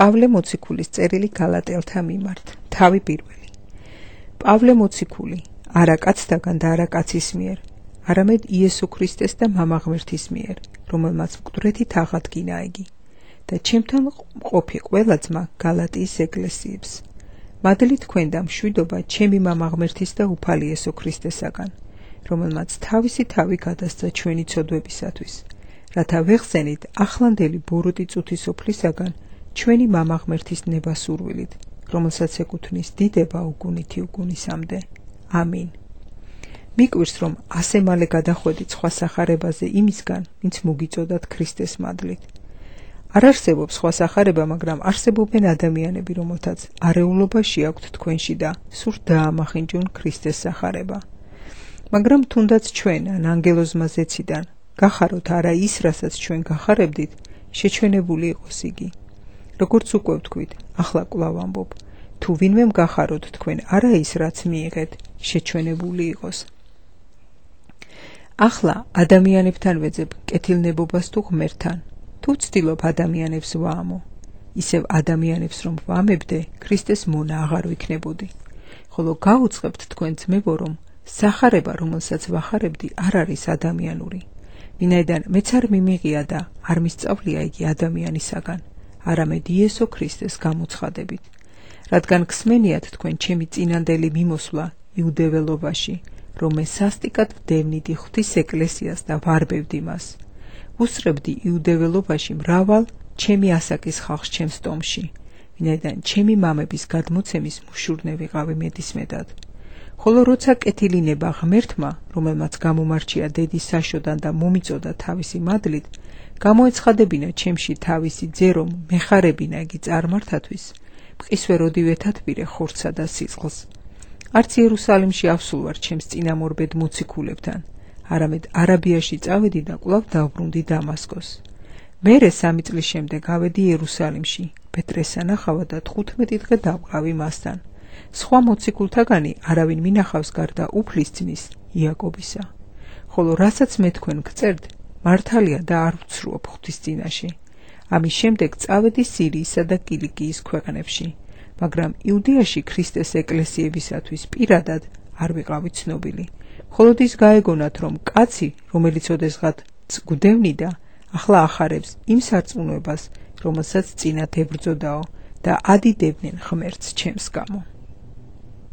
პავლე მოციქულის წერილი გალატელთა მიმართ. თავი პირველი. პავლე მოციქული, არა კაცთაგან და არა კაცის მიერ, არამედ იესო ქრისტეს და მამა ღმერთის მიერ, რომელმაც მკვდრეთით აღადგინა იგი და ჩემთან მყოფი ყველა ძმა გალატიის ეკლესიებს. მადლი თქვენ და მშვიდობა ჩემი მამა ღმერთის და უფალი იესო ქრისტესაგან, რომელმაც თავისი თავი გადასცა ჩვენი ცოდვებისათვის, რათა ვეხსენით ახლანდელი ბოროტი წუთის ოფლისაგან ჩვენი მამა ღმერთის ნებასურვილით, რომელსაც ეკუთვნის დიდება უგუნითი უგუნისამდე. ამინ. მიკვირს, რომ ასე მალე გადახვედით სხვა სახარებაზე იმისგან, ვინც მოგიწოდათ ქრისტეს მადლით. არ არსებობს სხვა სახარება, მაგრამ არსებობენ ადამიანები, რომელთაც არეულობაში აქვთ თქვენში და სურთ დაამახინჯონ ქრისტეს სახარება. მაგრამ თუნდაც ჩვენ ან ანგელოზმა ზეციდან გახაროთ არა ის, რასაც ჩვენ გახარებდით, შეჩვენებული იყოს იგი. როგორც უკვე ვთქვით, ახლა კვლავ ამბობ, თუ ვინმემ გახაროთ თქვენ არა ის, რაც მიიღეთ, შეჩვენებული იყოს. ახლა ადამიანებთან ვეძებ კეთილნებობას თუ ღმერთთან, თუ ვცდილობ ადამიანებს ვაამო, ისევ ადამიანებს რომ ვამებდე, ქრისტეს მონა აღარ ვიქნებოდი. ხოლო გაუწყებთ თქვენ ძმებო, რომ სახარება, რომელსაც ვახარებდი, არ არის ადამიანური, ვინაიდან მეც არ მიმიღია და არ მისწავლია იგი ადამიანისაგან, არამედ იესო ქრისტეს გამოცხადებით. რადგან გსმენიათ თქვენ ჩემი წინანდელი მიმოსვლა იუდეველობაში, რომ მე სასტიკად ვდევნიდი ღვთის ეკლესიას და ვარბევდი მას. ვუსწრებდი იუდეველობაში მრავალ ჩემი ასაკის ხალხს ჩემს ტომში, ვინაიდან ჩემი მამების გადმოცემის მუშურნე ვიყავი მეტისმეტად. ხოლო როცა კეთილინება ღმერთმა, რომელმაც გამომარჩია დედის საშოდან და მომიწოდა თავისი მადლით, გამოეცხადებინა ჩემში თავისი ძე, რომ მეხარებინა იგი წარმართათვის, მყისვეროდი ვეთათბირე ხორცსა და სიწყლს. არც იერუსალიმში ავსულ ვარ ჩემს წინამორბედ მოციქულებთან, არამედ არაბიაში წავედი და კვლავ დავბრუნდი დამასკოს. მერე 3 წლის შემდეგ ავედი იერუსალიმში, პეტრეს ანახავად და 15 დღე დავყავი მასთან. სხვა მოციქულთაგანი არავინ მინახავს გარდა უფლის ძმის იაკობისა. ხოლო რასაც მე თქვენ გწერთ, მართალია და არ ვცრუობ ღვთის წინაშე. ამის შემდეგ წავედი სირიისა და კილიკიის ქვეყნებში, მაგრამ იუდეაში ქრისტეს ეკლესიებისათვის პირადად არ ვიყავი ცნობილი. მხოლოდ ის გაეგონათ, რომ კაცი, რომელიც ოდესღაც გვდევნიდა, ახლა ახარებს იმ სარწმუნოებას, რომელსაც წინათ ებრძოდაო და ადიდებდნენ ღმერთს ჩემს გამო.